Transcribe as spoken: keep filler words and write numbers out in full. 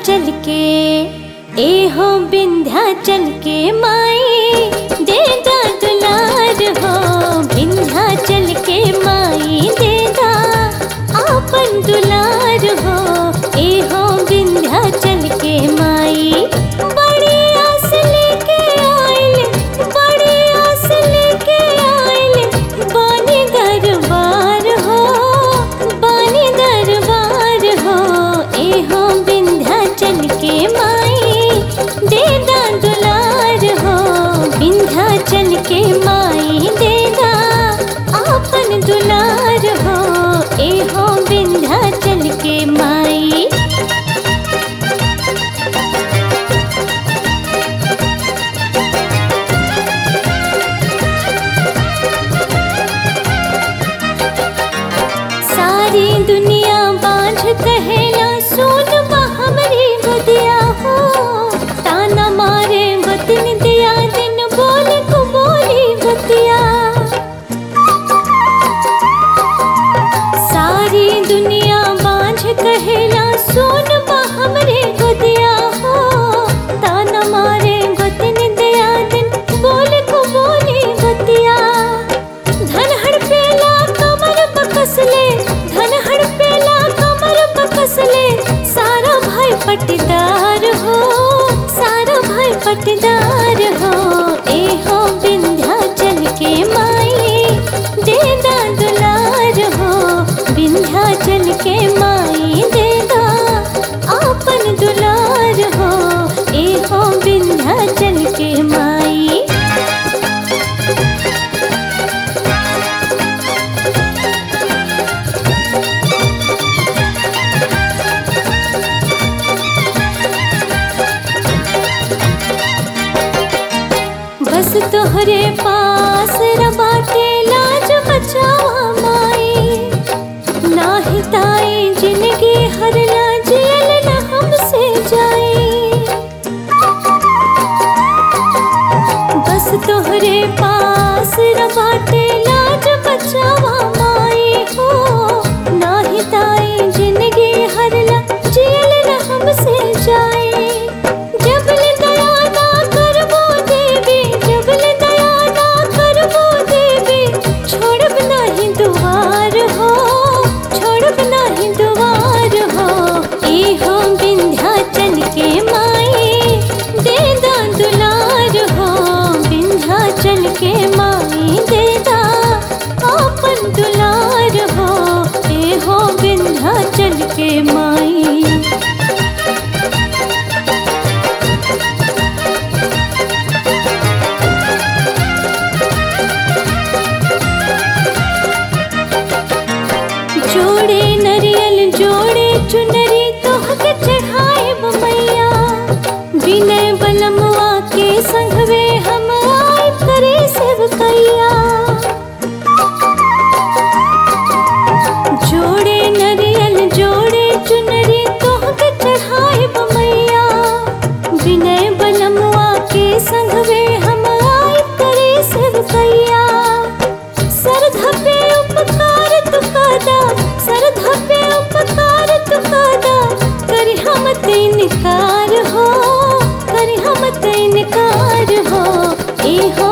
विंध्याचल के, ए हो विंध्याचल के माई दे दा दुलार हो। विंध्याचल के माई दे दा आपन दुलार हो। ए हो विंध्याचल के माई बड़ी आस लेके आइल, बड़ी आस लेके आइल बानी दरबार हो, बानी दरबार हो। ए हो विंध्याचल के माई दे दा दुलार हो। विंध्याचल के माई दे दा आपन दुलार हो। ए हो विंध्याचल के माई। सारी दुनिया बांझ कहेला सुन बा हमरी गोदिया हो। ताना मारे गोतिन दिया दिन बोले को बोली बतिया। सारी दुनिया बांझ कहेला सुन बा हमरी गोदिया हो। ताना मारे गोतिन दिया दिन बोले को बोली बतिया। धन हड़पेला कमर बकसले, धन हड़पेला कमर बकसले सारा भाई पटदार हो, सारा भाई पटदार हो। ए हो विंध्याचल के माई दे दा दुलार हो। विंध्याचल के माई दे दा आपन दुलार हो। ए हो विंध्याचल के माई। बस तोहरे पास रबाटे लाज बचावा माई। नाही ताई जिंदगी हर लाजियल न हमसे जाए। बस तोहरे पास रबाटे लाज बचावा माई हो। नाही ताई जिंदगी हर लाजियल न हमसे जाए। जबल दया ना करबो देवी, जबल दया ना करबो देवी छोड़ब नाही दुआर हो, छोड़ब नाही दुआर हो। ए हो विंध्याचल के माई दे दा दुलार हो। विंध्याचल के माई दे दा आपन दुलार हो। ए हो विंध्याचल के माई। जोड़े नरियल जोड़े चुनरी तोहके चढ़ाए मैया। विनय बलमवा के संघवे हम आए करे सेवकैया। जोड़े नरियल जोड़े चुनरी तोहके चढ़ाए मैया। विनय बलमवा के संघवे हम आए करे सेवकैया। सरधा पे उपकार तुकादा, सरधा पे उपकार तुकादा करी हम इनकार हो, करी हम इनकार हो। ए हो